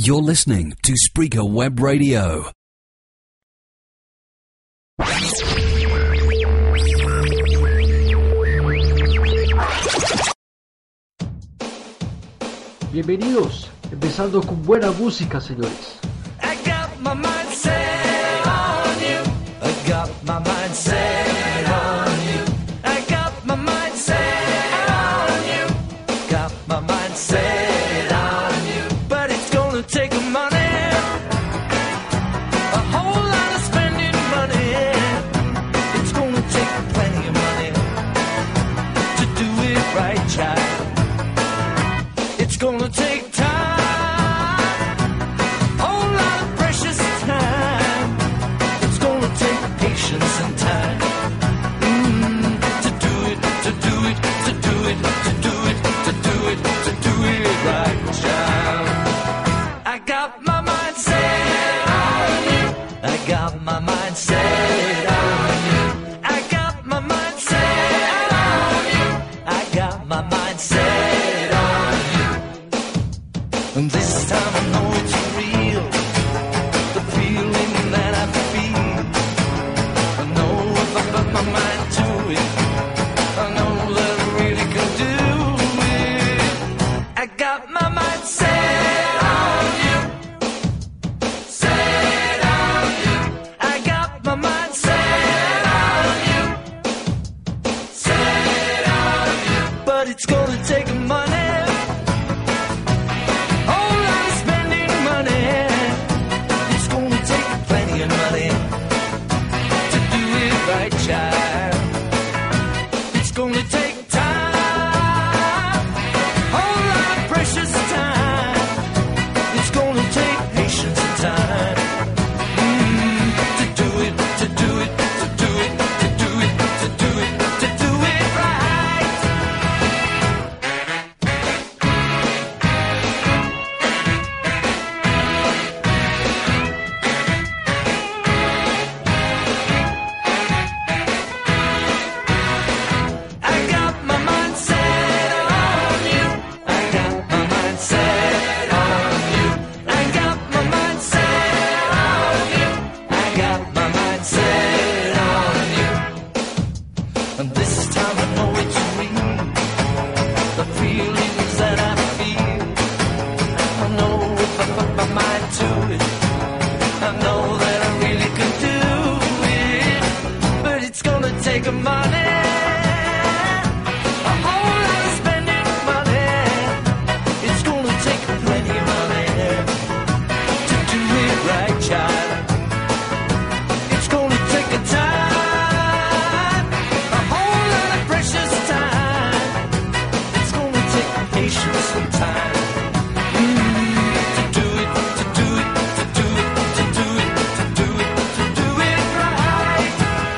You're listening to Spreaker Web Radio. Bienvenidos, empezando con buena música, señores. I got my mind set on you. I got my mind set on you. I got my mind set on you. Got my mind set on you. But it's gonna take money, a whole lot of spending money. It's gonna take plenty of money to do it right, child. It's gonna take time. And time to do it right, child. I got my mind set on you. I got my mind set on you. I got my mind set on you. I got my mind set on you. And this time I know it's real, the feeling that I feel. My mind to it, I know that I really can do it. I got my mind set on you, set on you. I got my mind set on you, set on you. But it's gonna take money, whole lot of spending money. It's gonna take plenty of money to do it right, child. It's gonna take time, whole lot of precious time. It's gonna take patience and time to do it, to do it, to do it, to do it, to do it, to do it right. I got my mind set on you. I got my mind set on you. I got my mind set on you. I got my mind set on you. And this time I know it's real, the feelings that I feel. I know if I put my mind to it, I know that I really can do it. But it's gonna take money, a whole lot of spending money. It's gonna take plenty of money to do it right, child. It's gonna take a time, a whole lot of precious time. It's gonna take patience and time to do it, to do it, to do it, to do it, to do it, to do it right.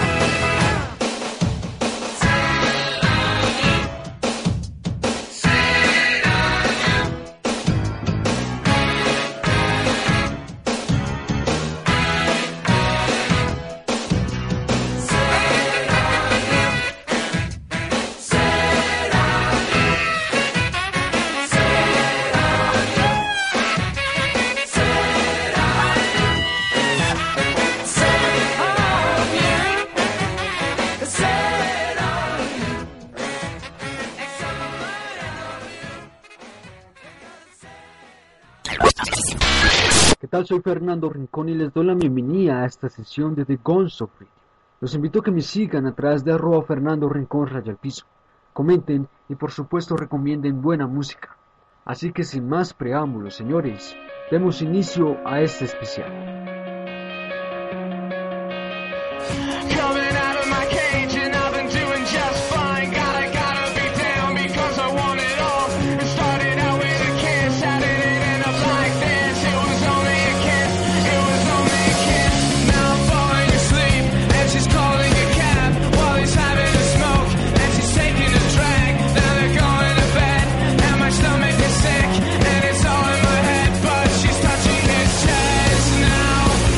¿Qué tal? Soy Fernando Rincón y les doy la bienvenida a esta sesión de The Gonzo Radio. Los invito a que me sigan a través de @Fernando Rincón _piso. Comenten y por supuesto recomienden buena música. Así que sin más preámbulos, señores, demos inicio a este especial. Coming out of my cage and I've been doing just fine. Gotta be down because I want it all. It started out with a kiss, how did it end up like this? It was only a kiss, it was only a kiss. Now I'm falling asleep and she's calling a cab while he's having a smoke and she's taking a drag. Now they're going to bed and my stomach is sick and it's all in my head, but she's touching his chest now.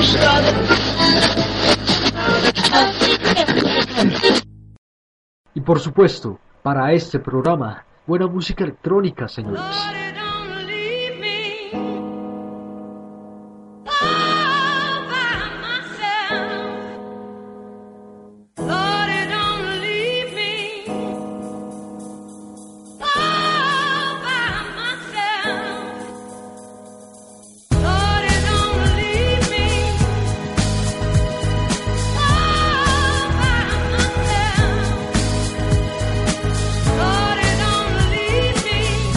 Y por supuesto, para este programa, buena música electrónica, señores. Lord, don't leave me all by myself. Lord, don't leave me all by myself. Lord, don't leave me all by myself. Lord, don't leave me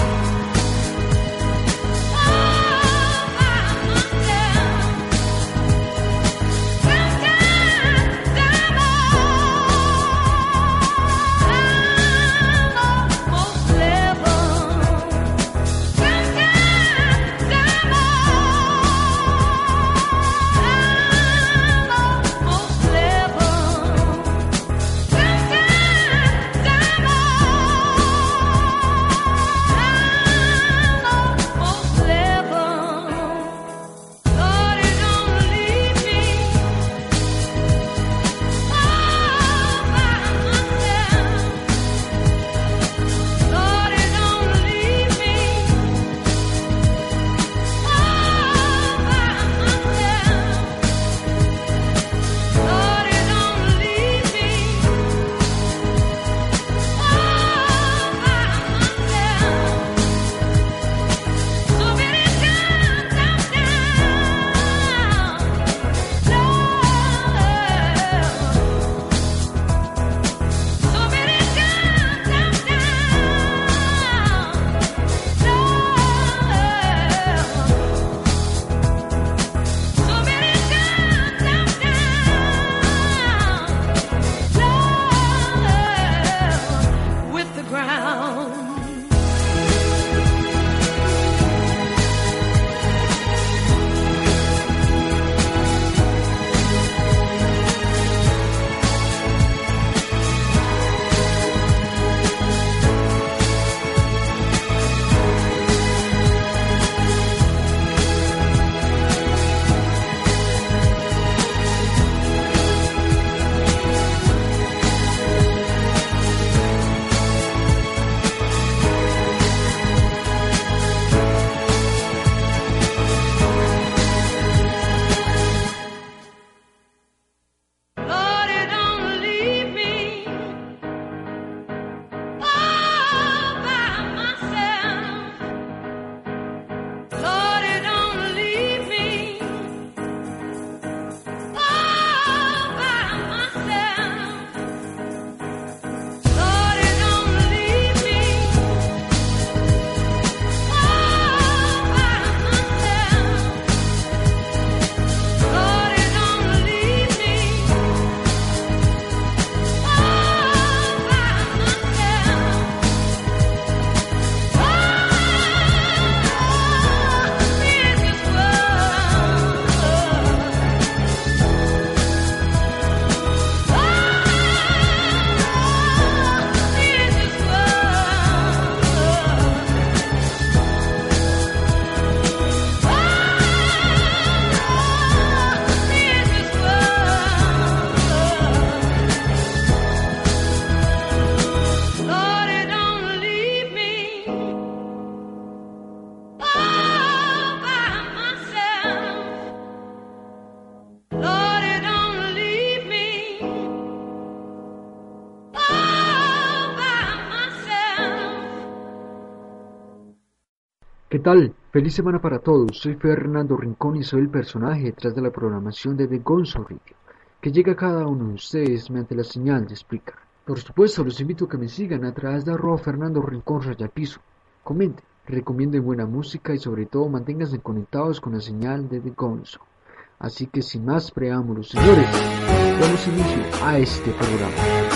¿Qué tal? Feliz semana para todos. Soy Fernando Rincón y soy el personaje detrás de la programación de The Gonzo Radio, que llega a cada uno de ustedes mediante la señal de Spreaker. Por supuesto, los invito a que me sigan a través de @Fernando Rincón _piso. Comenten, recomienden buena música y sobre todo manténganse conectados con la señal de The Gonzo. Así que sin más preámbulos, señores, damos inicio a este programa.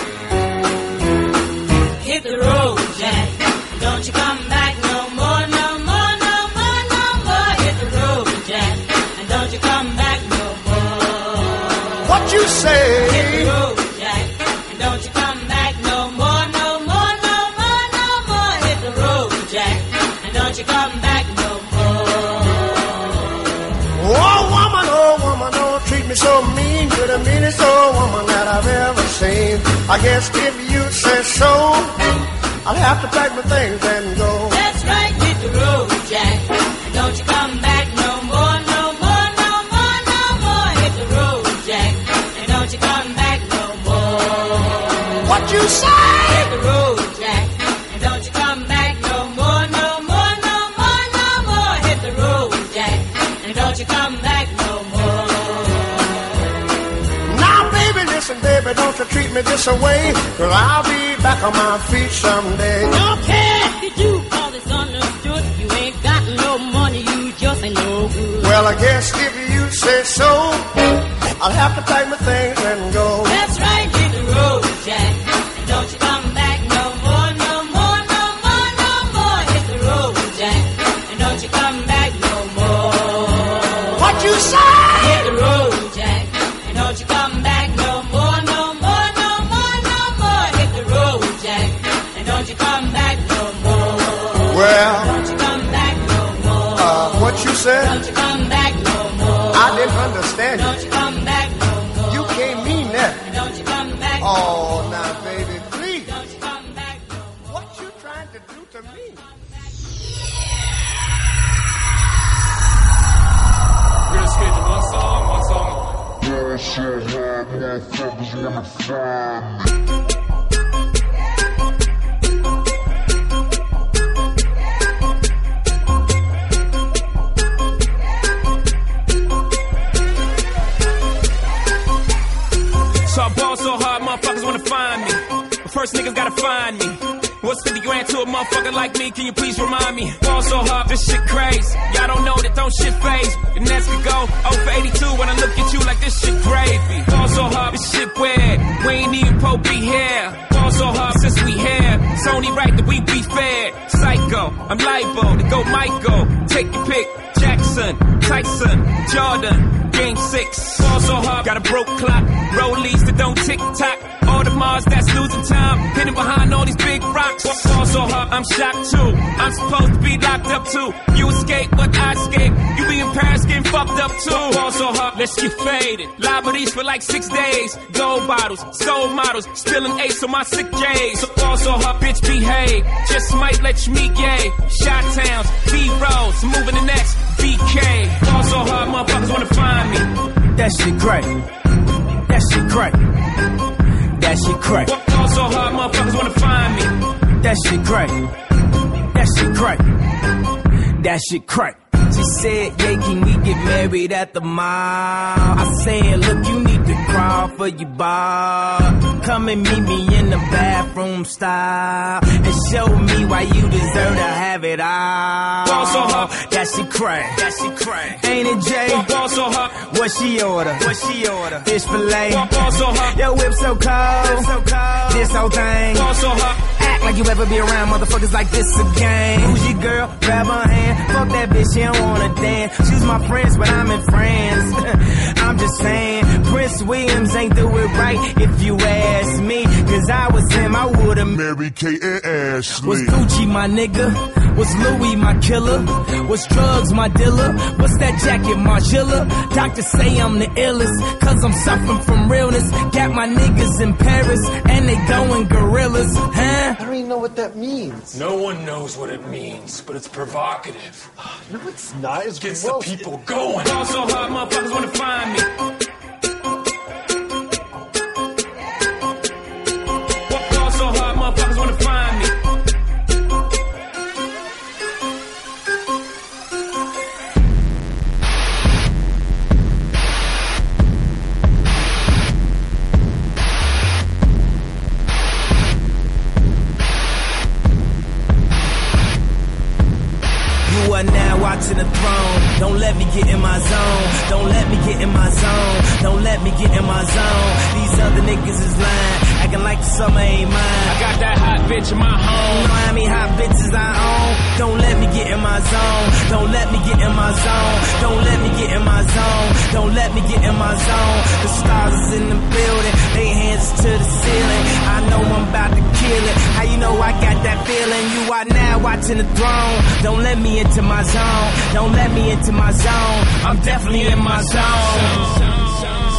Hit the road, Jack. Don't you come back no more, no more, no more, no more. Hit the road, Jack. And don't you come back no more. What you say? Hit the road, Jack. And don't you come back no more, no more, no more, no more. Hit the road, Jack. And don't you come back no more. Oh woman, don't treat You're so mean, you're the meanest old woman that I've ever seen. I guess if you say so, I'll have to pack my things and go. That's right, hit the road, Jack. And don't you come back no more, no more, no more, no more. Hit the road, Jack. And don't you come back no more. What you say? Hit the road, Jack. And don't you come back no more, no more, no more, no more. Hit the road, Jack. And don't you come back no more. Now, baby, listen, baby, don't you treat me this way, 'cause I'll be back on my feet someday. Don't care if you do, 'cause it's understood. You ain't got no money, you just ain't no good. Well, I guess if you say so, I'll have to pack my things and go. That's right, hit the road, Jack. And don't you come back no more, no more, no more, no more. Hit the road, Jack. And don't you come back no more. What you say? Hit the road, Jack. And don't you come back no more, no more, no more, no more. Hit the road, Jack. And don't you come back no more. Well, Don't you come back no more. what you said? Don't you come back no more. I didn't understand Don't you. you come back no more. You can't mean that. Don't you come back no Oh, more. now, baby, please. Don't you come back no more. What you trying to do to me? We're gonna skate to one song only. So I ball so hard, motherfuckers wanna find me. But first niggas gotta find me. What's 50 grand to a motherfucker like me? Can you please remind me? Ball so hard, this shit crazy. Y'all don't know that don't shit phase. The Nets could go 0 for 82 when I look at you like this shit gravy. Ball so hard, this shit weird. We ain't even Pope be here. Ball so hard since we here. It's only right that we be fair. Psycho, I'm liable to go Michael. Take your pick. Jackson, Tyson, Jordan. Game 6, ball so hard, got a broke clock. Rollies that don't tick tock. All the Mars that's losing time, hidden behind all these big rocks. Ball so hard, I'm shocked too. I'm supposed to be locked up too. You escape, but I escape. You be in Paris getting fucked up too. Ball so hard, let's get faded. Liberties for like 6 days. Gold bottles, soul models, spilling ace on my sick days. So ball so hard, bitch behave. Just might let you meet gay. Shot towns, B-rolls, moving the next BK. Ball so hard, motherfuckers wanna find me. That shit crack. That shit crack. That shit crack. Ball so hard, motherfuckers wanna find me. That shit crack. That shit crack. That shit crack. She said, yeah, can we get married at the mall? I said, look, you need to crawl for your bar. Come and meet me in the bathroom style and show me why you deserve to have it all. Ball so hard. That shit crack. That shit crack. Ain't it, Jay? Ball so hard. What she order? What she order? Fish fillet. Ball so hard. Your whip so cold. So cold. This whole thing. Ball so hard. Act like you ever be around motherfuckers like this again. Who's your girl? Grab her hand. Fuck that bitch, she don't wanna dance. She's my friends, but I'm in France. I'm just saying, Prince Williams ain't do it right if you ask me. Cause I was him, I would've Mary Kate and Ashley. Was Gucci my nigga? Was Louis my killer? Was drugs my dealer? What's that jacket, Margilla? Doctors say I'm the illest, cause I'm suffering from realness. Got my niggas in Paris, and they going gorillas, huh? I don't even know what that means. No one knows what it means, but it's provocative. No, it's not. It's Gets gross. the people going. Ball so hard, motherfuckers wanna find me. Ball so hard, motherfuckers wanna find me. You are now watching the throne. Don't let me get in my zone. Don't let me get in my zone. Don't let me get in my zone. These other niggas is lying, acting like the summer ain't mine. I got that hot bitch in my You home. know how many hot bitches I own. Don't let me get in my zone. Don't let me get in my zone. Don't let me get in my zone. Don't let me get in my zone. The stars is in the building. They hands to the ceiling. I know I'm about to kill it. How you know I got that feeling? You are now watching the throne. Don't let me into my zone. Don't let me into my zone. I'm definitely in my zone.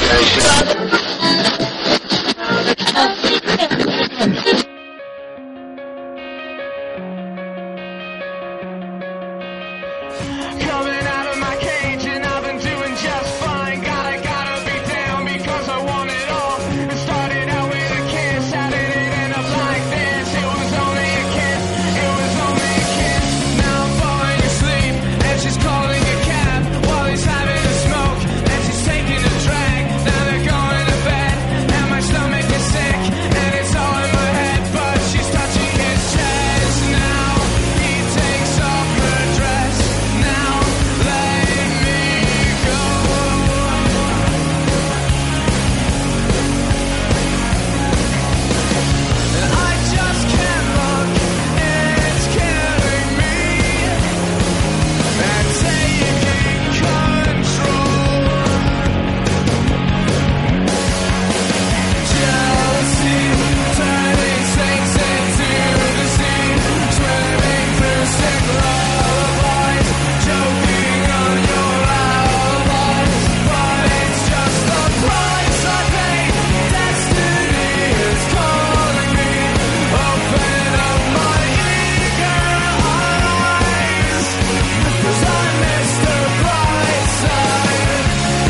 Coming out of my cage and I've been doing just fine. Gotta be down because I want it all. It started out with a kiss, how did it end up like this? It was only a kiss, it was only a kiss. Now I'm falling asleep and she's calling a cab while he's having a smoke and she's taking a drag. Now they're going to bed and my stomach is sick and it's all in my head, but she's touching his chest. Now he takes off her dress. Now let me go. I just can't look, it's killing me. And taking control. Jealousy, turning saints into the sea, swimming through sick lullabies, choking on your alibis. But it's just the price I pay. Destiny is calling me. Open up my eager eyes, 'cause I miss the bright side.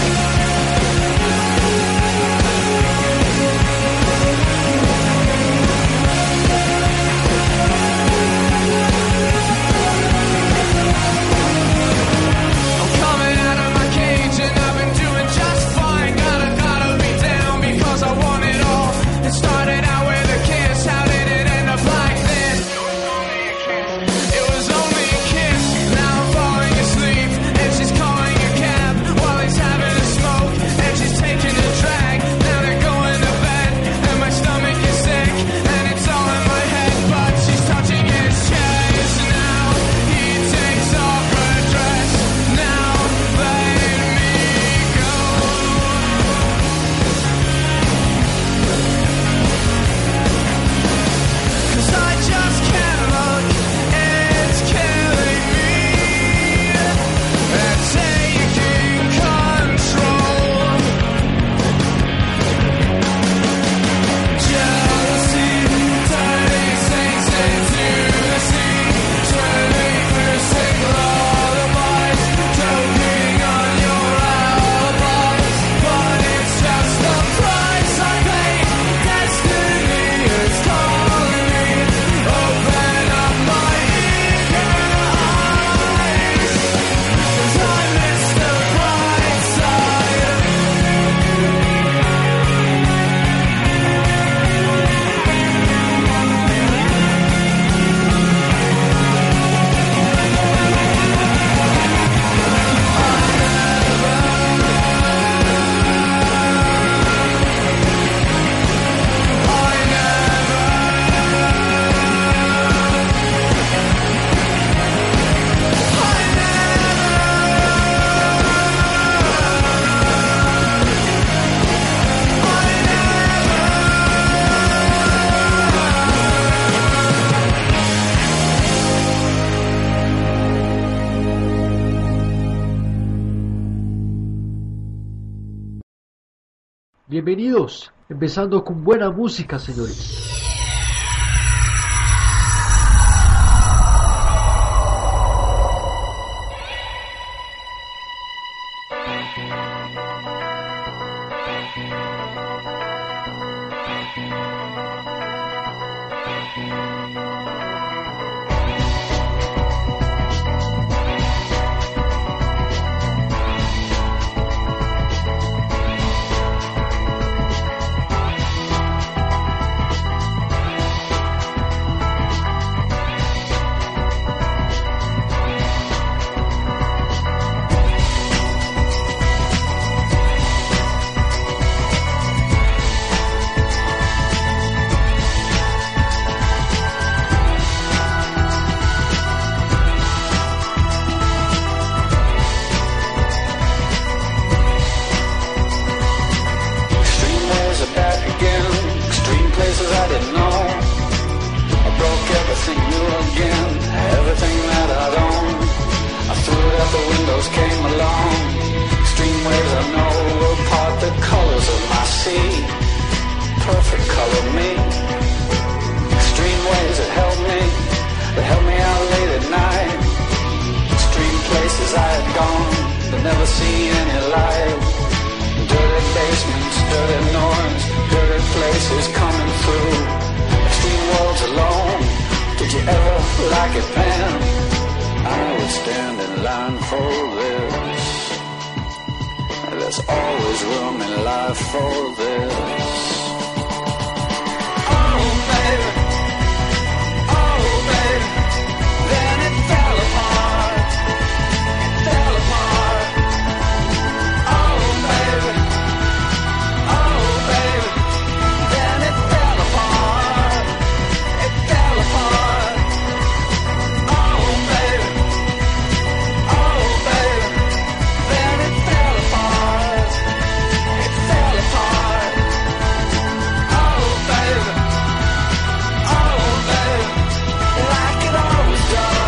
I'm coming out of my cage and I've been doing just fine. Gotta be down because I want it all. It started out with a kiss, how did it end up like this? It was only a kiss. Now I'm falling asleep and she's calling a cab while he's having a smoke and she's taking a drag. Now they're going to bed and my stomach is sick and it's all in my head, but she's touching his chest. Now he takes off her dress. Now let me go. 'Cause I just can't look, it's killing me. And taking control. Jealousy, turning saints into the sea, swimming through sick lullabies, choking on your alibis. But it's just the price I pay. Destiny is calling me. Open up my eager eyes, 'cause I miss the bright side. Bienvenidos, empezando con buena música, señores. windows came along. Extreme waves I know will part the colors perfect color me. Extreme ways that helped me out late at night. Extreme places I had gone, but never seen any light. Dirty basements, dirty noise, dirty places coming through. Extreme worlds alone, did you ever like it, Pam? I would stand in line for this. There's always room in life for this. Oh baby, then it fell apart. It fell apart. Oh baby, then it fell apart. It fell apart. Oh baby, then it fell apart. It fell apart. Oh baby, like it always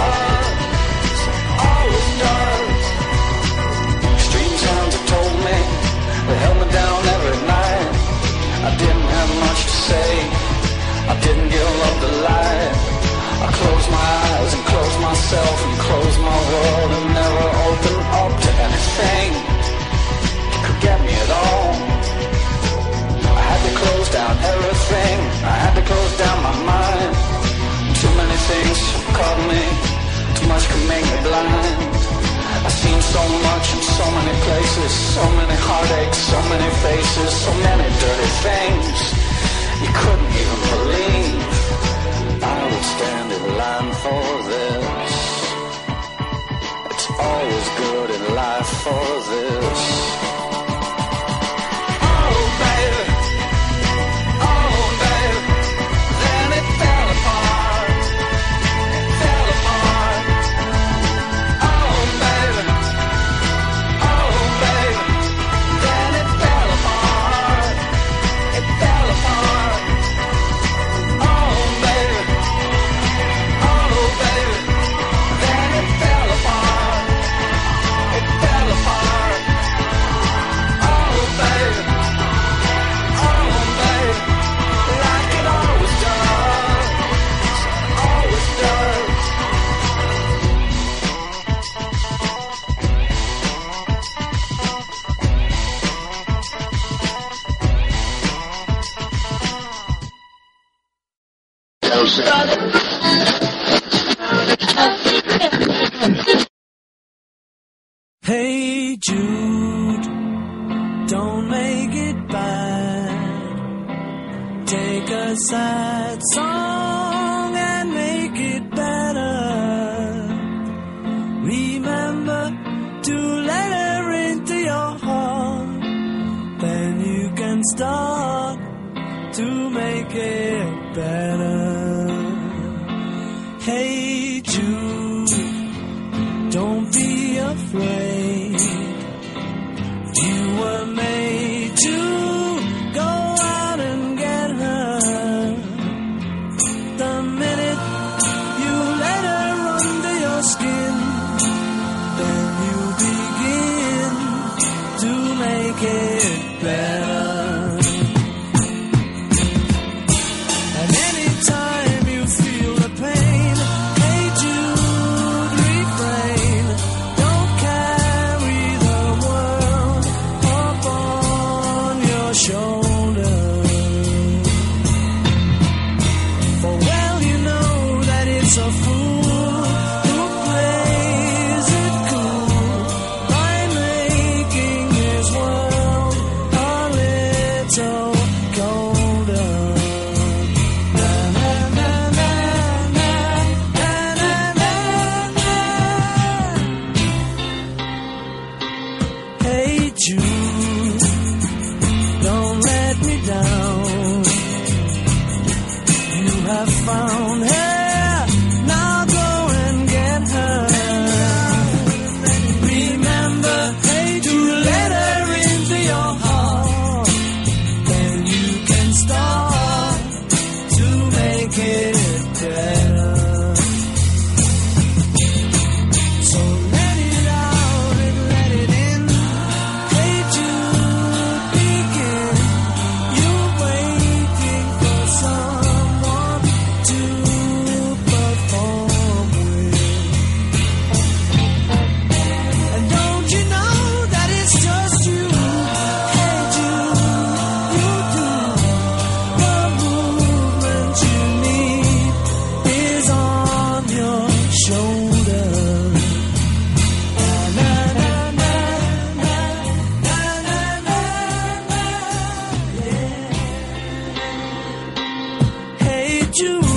does. Extreme sounds have told me, they held me down every night. I didn't have much to say, I didn't give up the light. I closed my eyes and closed myself and closed my world and never opened up to anything that could get me at all. I had to close down everything, I had to close down my mind. Too many things caught me, too much could make me blind. I've seen so much in so many places, so many heartaches, so many faces, so many dirty things you couldn't even believe. I would stand in line for this. It's always good in life for this. Oh baby, then it fell apart. It fell apart. Oh baby, then it fell apart. It fell apart. Oh baby, then it fell apart. It fell apart. Oh baby, like it always does. Always does. Hey Jude, don't make it bad. Take a sad song and make it better. Remember to let her into your heart. Then you can start to make it better. Hey Jude, don't be afraid. You were made to go out and get her. The minute you let her under your skin, then you begin to make it better. And anytime you feel the pain, hey Jude, refrain. Don't carry the world upon your shoulder. For well you know that it's a fool who plays it cool by making his world a little colder. Na na na na na na na na. Hey Jude, don't let me down. You have found her, now go and get her. Remember, hey, to let her into your heart. Then you can start to make it better. So let it out and let it in. Hey Jude, begin. You wait you